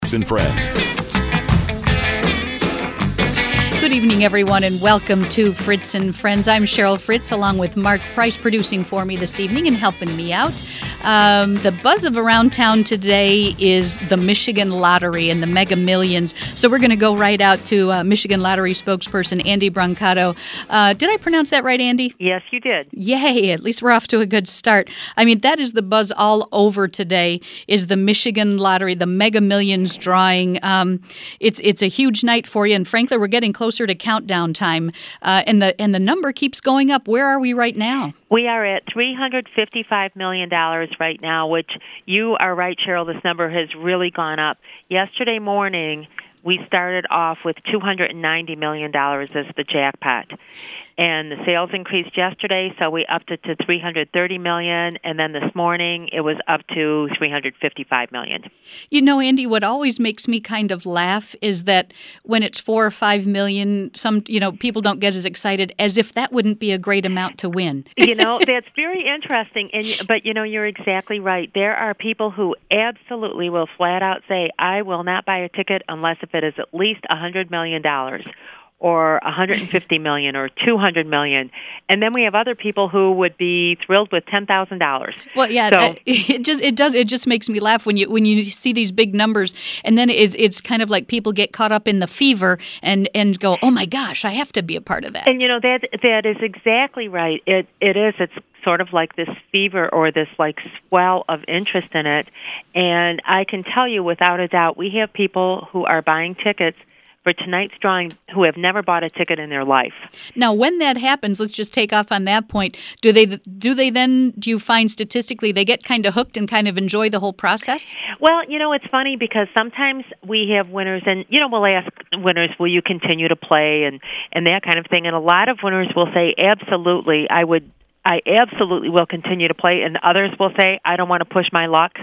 and Friends. Good evening, everyone, and welcome to Fritz and Friends. I'm Cheryl Fritz, along with Mark Price, producing for me this evening and helping me out. The buzz of around town today is the Michigan Lottery and the Mega Millions. So we're going to go right out to Michigan Lottery spokesperson Andy Brancato. Did I pronounce that right, Andy? Yes, you did. Yay, at least we're off to a good start. I mean, that is the buzz all over today, is the Michigan Lottery, the Mega Millions drawing. It's a huge night for you, and frankly, we're getting closer to countdown time, and the number keeps going up. Where are we right now? We are at $355 million right now, which you are right, Cheryl. This number has really gone up. Yesterday morning, we started off with $290 million as the jackpot. And the sales increased yesterday, so we upped it to $330 million, and then this morning it was up to $355 million. You know, Andy, what always makes me kind of laugh is that when it's $4 or $5 million, people don't get as excited as if that wouldn't be a great amount to win. That's very interesting. But you're exactly right. There are people who absolutely will flat out say, "I will not buy a ticket unless if it is at least $100 million." Or $150 million or $200 million, and then we have other people who would be thrilled with $10,000. Well, yeah, so, it just makes me laugh when you see these big numbers, and then it's kind of like people get caught up in the fever and go, "Oh my gosh, I have to be a part of that." And that is exactly right. It is. It's sort of like this fever or this like swell of interest in it, and I can tell you without a doubt, we have people who are buying tickets for tonight's drawing who have never bought a ticket in their life. Now, when that happens, let's just take off on that point. Do you find statistically they get kind of hooked and kind of enjoy the whole process? Well, it's funny because sometimes we have winners and, we'll ask winners, will you continue to play and that kind of thing. And a lot of winners will say, absolutely, I absolutely will continue to play. And others will say, I don't want to push my luck.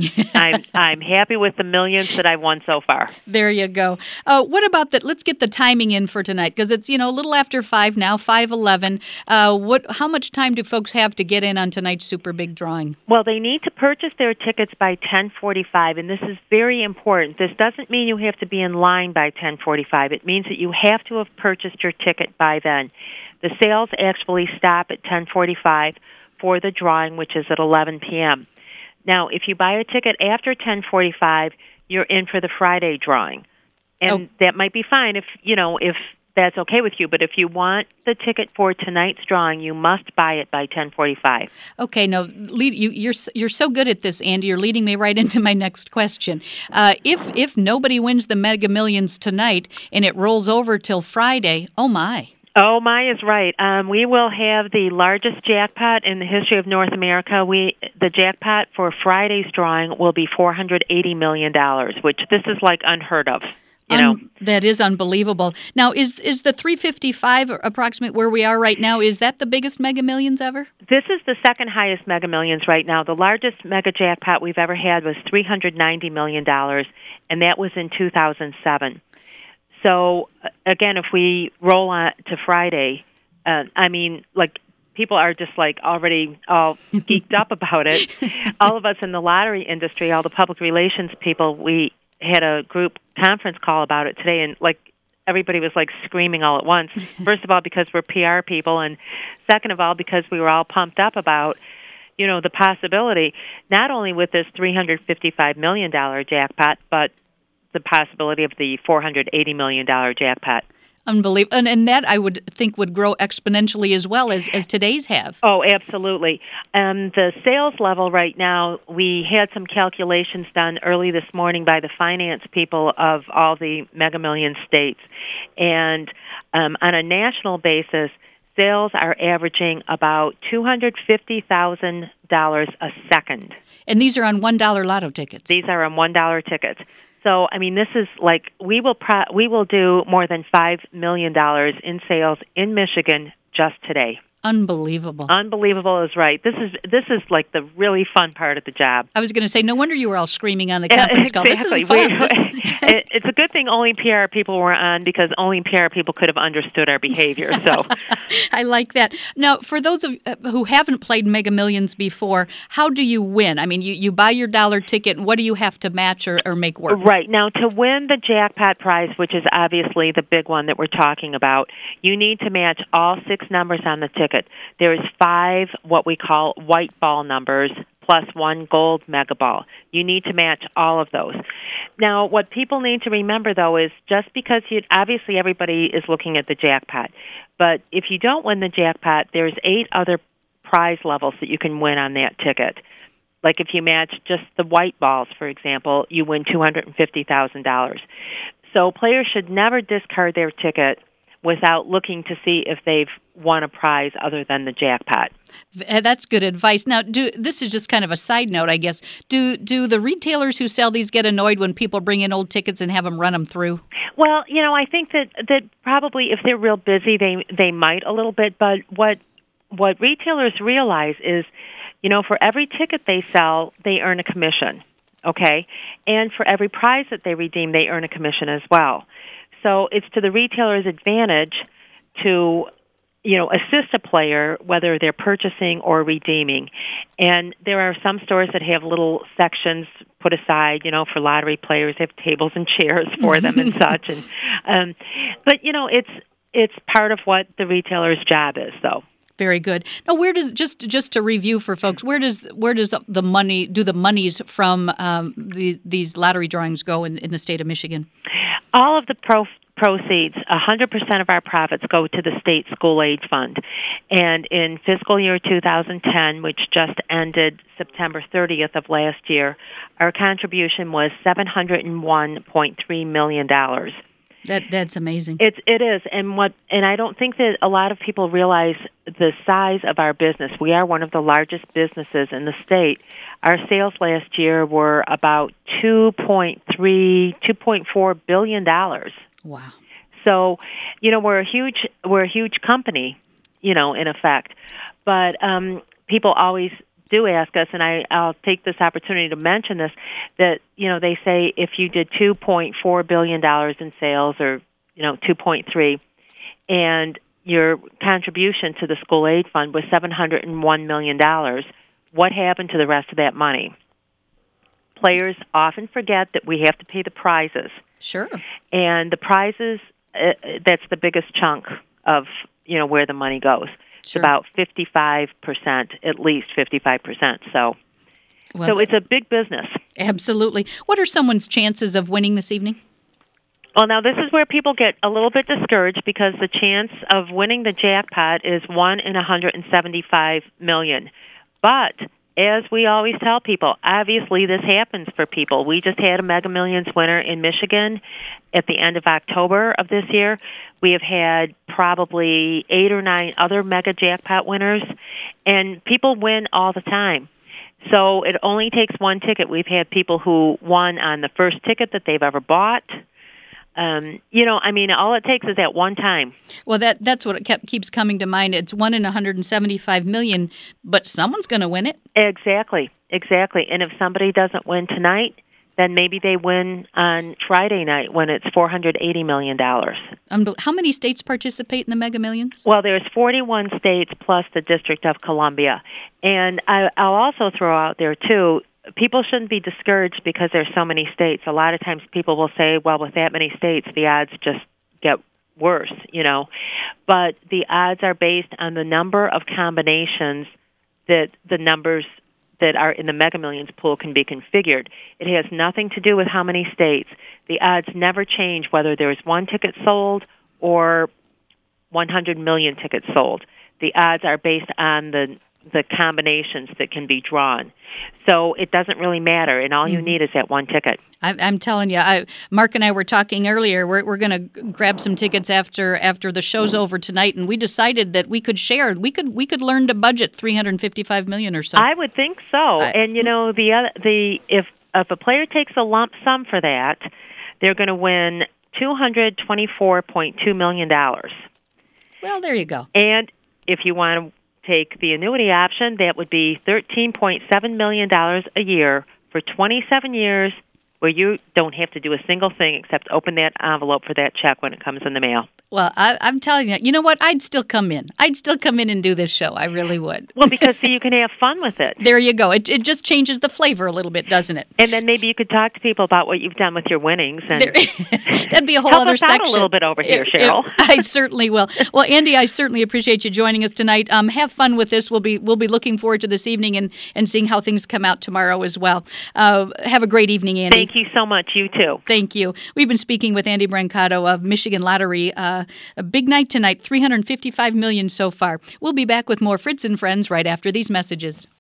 I'm happy with the millions that I've won so far. There you go. What about that? Let's get the timing in for tonight because it's a little after 5 now, 5:11. How much time do folks have to get in on tonight's super big drawing? Well, they need to purchase their tickets by 10:45, and this is very important. This doesn't mean you have to be in line by 10:45. It means that you have to have purchased your ticket by then. The sales actually stop at 10:45 for the drawing, which is at 11 p.m. Now, if you buy a ticket after 10:45, you're in for the Friday drawing. And that might be fine if that's okay with you. But if you want the ticket for tonight's drawing, you must buy it by 10:45. Okay, now, you're so good at this, Andy. You're leading me right into my next question. If nobody wins the Mega Millions tonight and it rolls over till Friday, oh my. Oh, my is right. We will have the largest jackpot in the history of North America. The jackpot for Friday's drawing will be $480 million, which this is like unheard of. That is unbelievable. Now, is the 355 approximate where we are right now, is that the biggest Mega Millions ever? This is the second highest Mega Millions right now. The largest mega jackpot we've ever had was $390 million, and that was in 2007. So, again, if we roll on to Friday, people are just already all geeked up about it. All of us in the lottery industry, all the public relations people, we had a group conference call about it today, and everybody was screaming all at once. First of all, because we're PR people, and second of all, because we were all pumped up about the possibility, not only with this $355 million jackpot, but the possibility of the $480 million jackpot. Unbelievable. And that, I would think, would grow exponentially as well as today's have. Oh, absolutely. The sales level right now, we had some calculations done early this morning by the finance people of all the Mega Million states. And on a national basis, sales are averaging about $250,000 a second. And these are on $1 lotto tickets? These are on $1 tickets. So, this is we will do more than $5 million in sales in Michigan just today. Unbelievable. Unbelievable is right. This is like the really fun part of the job. I was going to say, no wonder you were all screaming on the conference call. Exactly. This is fun. It's a good thing only PR people were on, because only PR people could have understood our behavior. So I like that. Now, for those of who haven't played Mega Millions before, how do you win? I mean, you buy your dollar ticket, and what do you have to match or make work? Right. Now, to win the jackpot prize, which is obviously the big one that we're talking about, you need to match all 6 numbers on the ticket. There's 5 what we call white ball numbers plus 1 gold mega ball. You need to match all of those. Now, what people need to remember, though, is just because obviously everybody is looking at the jackpot, but if you don't win the jackpot, there's 8 other prize levels that you can win on that ticket. Like if you match just the white balls, for example, you win $250,000. So players should never discard their ticket without looking to see if they've won a prize other than the jackpot. That's good advice. Now, this is just kind of a side note, I guess. Do the retailers who sell these get annoyed when people bring in old tickets and have them run them through? Well, I think that probably if they're real busy, they might a little bit. But what retailers realize is, for every ticket they sell, they earn a commission, okay? And for every prize that they redeem, they earn a commission as well. So it's to the retailer's advantage to, assist a player, whether they're purchasing or redeeming. And there are some stores that have little sections put aside, for lottery players. They have tables and chairs for them and such. And but it's part of what the retailer's job is, though. Very good. Now, where does just to review for folks, where does the monies from these lottery drawings go in the state of Michigan? All of the proceeds, 100% of our profits go to the state school aid fund. And in fiscal year 2010, which just ended September 30th of last year, our contribution was $701.3 million. That's amazing. It is, and I don't think that a lot of people realize the size of our business. We are one of the largest businesses in the state. Our sales last year were about $2.4 billion. Wow. So, we're a huge company, in effect. But people always do ask us, and I'll take this opportunity to mention this, that, they say if you did $2.4 billion in sales or, 2.3, and your contribution to the school aid fund was $701 million, what happened to the rest of that money? Players often forget that we have to pay the prizes. Sure. And the prizes, that's the biggest chunk of, where the money goes. Sure. About 55%, at least 55%. So it's a big business. Absolutely. What are someone's chances of winning this evening? Well, now this is where people get a little bit discouraged, because the chance of winning the jackpot is 1 in 175 million. But as we always tell people, obviously this happens for people. We just had a Mega Millions winner in Michigan at the end of October of this year. We have had probably 8 or 9 other mega jackpot winners, and people win all the time. So it only takes one ticket. We've had people who won on the first ticket that they've ever bought. All it takes is that one time. Well, that's what keeps coming to mind. It's 1 in 175 million, but someone's going to win it. Exactly. And if somebody doesn't win tonight, then maybe they win on Friday night when it's $480 million. How many states participate in the Mega Millions? Well, there's 41 states plus the District of Columbia. And I'll also throw out there, too, people shouldn't be discouraged because there's so many states. A lot of times people will say, well, with that many states, the odds just get worse, But the odds are based on the number of combinations that the numbers that are in the Mega Millions pool can be configured. It has nothing to do with how many states. The odds never change whether there's 1 ticket sold or 100 million tickets sold. The odds are based on the combinations that can be drawn. So it doesn't really matter, and all you need is that one ticket. I'm telling you, Mark and I were talking earlier. We're going to grab some tickets after the show's over tonight, and we decided that we could share. We could learn to budget $355 million or so. I would think so. And if a player takes a lump sum for that, they're going to win $224.2 million. Well, there you go. And if you want to take the annuity option, that would be $13.7 million a year for 27 years, where you don't have to do a single thing except open that envelope for that check when it comes in the mail. Well, I'm telling you, you know what? I'd still come in. I'd still come in and do this show. I really would. Well, because you can have fun with it. There you go. It just changes the flavor a little bit, doesn't it? And then maybe you could talk to people about what you've done with your winnings. And that'd be a whole help other us out section. A little bit over here, Cheryl. I certainly will. Well, Andy, I certainly appreciate you joining us tonight. Have fun with this. We'll be looking forward to this evening and seeing how things come out tomorrow as well. Have a great evening, Andy. Thank you so much. You too. Thank you. We've been speaking with Andy Brancato of Michigan Lottery. A big night tonight, $355 million so far. We'll be back with more Fritz and Friends right after these messages.